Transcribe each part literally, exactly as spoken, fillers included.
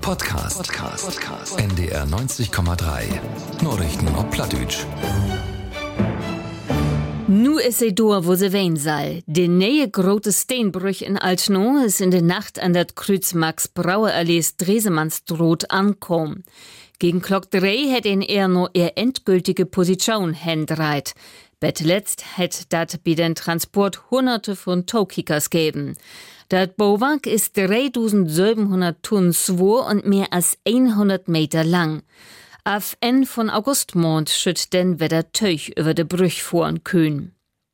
Podcast. Podcast. Podcast. N D R neunzig Komma drei. Nachrichten auf Plattdeutsch. Nu is sie door, wo sie wein soll. De neue grote Steenbrüch in Altschno ist in der Nacht an dat Kreuz Max Brauer Allees Dresemannsdroht ankom. Gegen Klock drei hätt ihn er no er endgültige Position hendreit. Bet letzt hätt dat bei den Transport hunderte von Towkickers geben. Dat Bauwerk ist dreitausendsiebenhundert Tonnen schwer und mehr als hundert Meter lang. Auf en von Augustmond schütt denn wieder Teuch über de Brüch fahren können.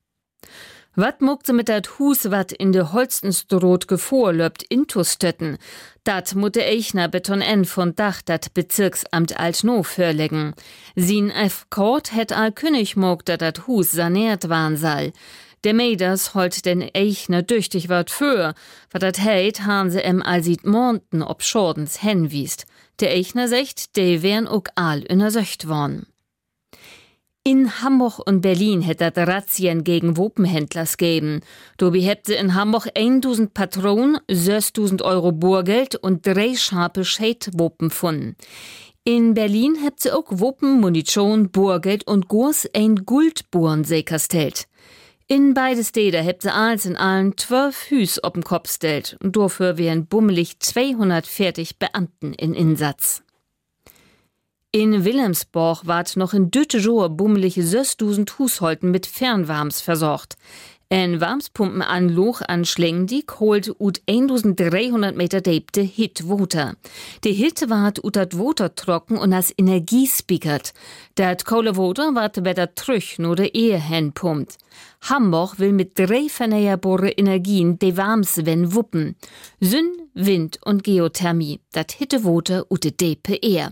Wat muckt sie mit dat Hus, wat in de Holstenstrot gevorlöbt intustötten? Dat mutte Eichner Beton N von Dach dat Bezirksamt Altschno vorlegen. Sin F. Kort hätt all König mogt, dat dat Hus saniert waren soll. Der Meiders holt den Eichner düchtig wat für, wat dat heit han se em all sieht Monten ob Schordens henwiest. Der Eichner secht, de wären ook all untersöcht worden. In Hamburg und Berlin hätte dat Razzien gegen Wopenhändlers geben. Dobi hätte in Hamburg tausend Patronen, sechstausend Euro Bohrgeld und drei scharfe Scheitwopen gefunden. In Berlin hätte sie auch Wopen, Munition, Bohrgeld und Gurs ein Guldbohren säkerstellt. In beide Städte hätte sie als in allen zwölf Hüs op'm Kopf stellt und dafür wären bummelig zweihundertvierzig Beamten in Insatz. In Wilhelmsborg ward noch in dütte Johr bummelige sechstausend Husholten mit Fernwarms versorgt. Ein Warmspumpenanloch an Schlengdik holt ut eintausenddreihundert Meter deepte Hitwater. De Hit ward ut dat Water trocken und as Energie spiekert. Dat Kohlewater ward better trüch no de Ehe henpumpt. Hamburg will mit drei verneuerbare Energien de Warmswen wuppen. Sünn, Wind und Geothermie. Dat Hittewater ut de deepe Ehe.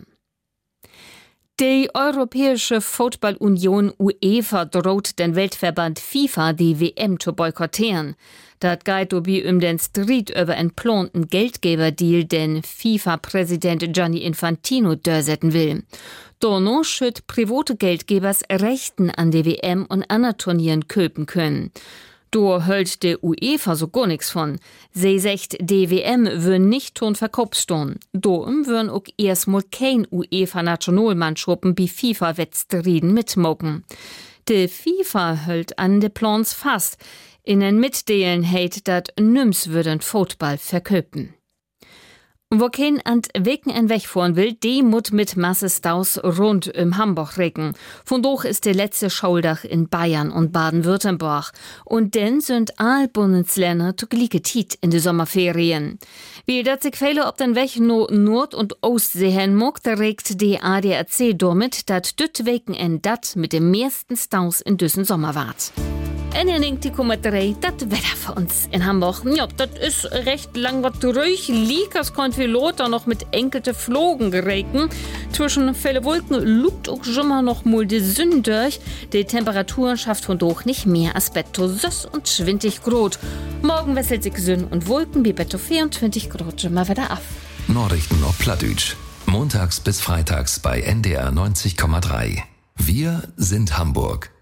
Die Europäische Fußballunion UEFA droht den Weltverband FIFA die W M zu boykottieren. Dat geht obi um den Streit über einen planten Geldgeberdeal, den FIFA-Präsident Gianni Infantino durchsetzen will. Dono schütt private Geldgebers Rechten an der W M und anderen Turnieren köpen können. Do hölt de UEFA so gar nix von. Sie sagt, die W M würden nicht ton verkauft stehen. Doum würden auch erstmal kein UEFA-Nationalmannschappen wie FIFA-Wettstriden mitmocken. De FIFA hält an de Plans fast. In den Mitdelen heit dat nüms würden Football verköpen. Wo kein an Weken en wegfahren will, die mut mit Masse Staus rund um Hamburg recken. Von doch ist der letzte Schaudach in Bayern und Baden-Württemberg. Und denn sind all Bundesländer zu gleiche Tit in de Sommerferien. Wie dat sich viele ob den Weg no Nord- und Ostsee hin mag, da regt die A D A C damit, dat düt Weken en dat mit dem meisten Staus in düssen Sommer wart. En in die Komma drei, das Wetter für uns in Hamburg. Ja, das ist recht lang was ruhig. Liegt, es kommt viel Lothar noch mit enkelte Flogen geregnet. Zwischen viele Wolken lugt auch schon mal noch mal die Sonne durch. Die Temperatur schafft von doch nicht mehr als Betto süß und schwindig Grot. Morgen wechselt sich Sonne und Wolken wie Betto vierundzwanzig Grot schon mal wieder ab. Nachrichten auf Plattdeutsch. Montags bis freitags bei N D R neunzig Komma drei. Wir sind Hamburg.